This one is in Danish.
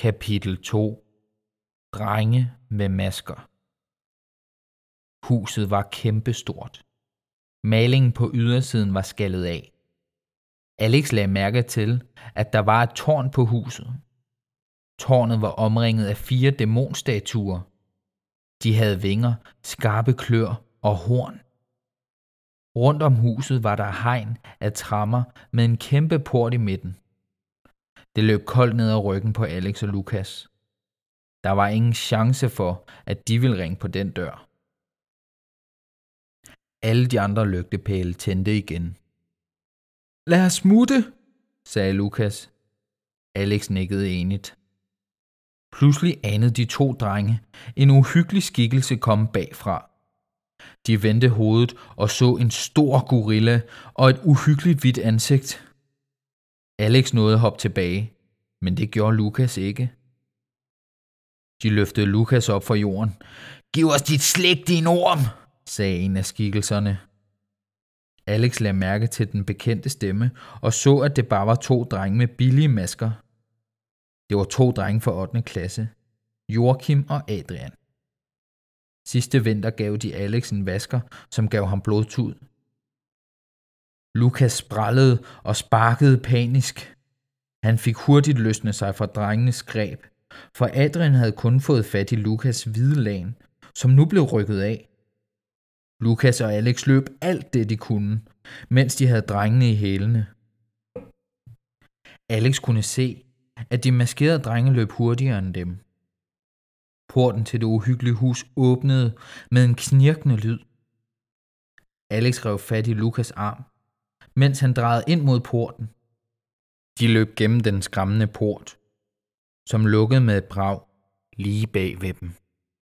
Kapitel 2. Drenge med masker. Huset var kæmpestort. Malingen på ydersiden var skallet af. Alex lagde mærke til, at der var et tårn på huset. Tårnet var omringet af 4 dæmonstatuer. De havde vinger, skarpe klør og horn. Rundt om huset var der hegn af tremmer med en kæmpe port i midten. Det løb koldt ned ad ryggen på Alex og Lukas. Der var ingen chance for, at de ville ringe på den dør. Alle de andre lygtepæle tændte igen. Lad os smutte, sagde Lukas. Alex nikkede enigt. Pludselig anede de 2 drenge en uhyggelig skikkelse komme bagfra. De vendte hovedet og så en stor gorilla og et uhyggeligt hvidt ansigt. Alex nåede at hoppe tilbage, men det gjorde Lukas ikke. De løftede Lukas op fra jorden. Giv os dit slik, din orm, sagde en af skikkelserne. Alex lagde mærke til den bekendte stemme og så, at det bare var 2 drenge med billige masker. Det var 2 drenge fra 8. klasse, Joachim og Adrian. Sidste vinter gav de Alex en vasker, som gav ham blodtud. Lukas sprallede og sparkede panisk. Han fik hurtigt løsnet sig fra drengenes greb, for Adrian havde kun fået fat i Lukas hvide lagen, som nu blev rykket af. Lukas og Alex løb alt det, de kunne, mens de havde drengene i hælene. Alex kunne se, at de maskerede drenge løb hurtigere end dem. Porten til det uhyggelige hus åbnede med en knirkende lyd. Alex rev fat i Lukas arm, mens han drejede ind mod porten. De løb gennem den skræmmende port, som lukkede med et brag lige bag ved dem.